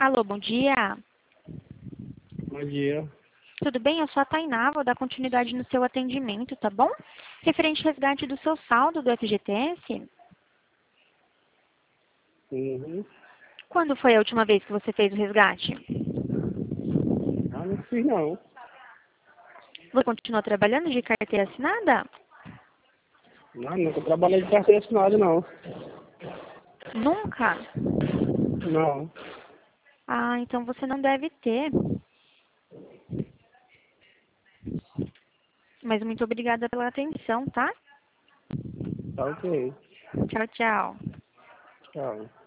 Alô, bom dia. Bom dia. Tudo bem? Eu sou a Tainá, vou dar continuidade no seu atendimento, tá bom? Referente ao resgate do seu saldo do FGTS. Uhum. Quando foi a última vez que você fez o resgate? Ah, não fiz não. Você continua trabalhando de carteira assinada? Não, nunca trabalhei de carteira assinada, não. Nunca? Não. Ah, então você não deve ter. Mas muito obrigada pela atenção, tá? Tá ok. Tchau, tchau. Tchau.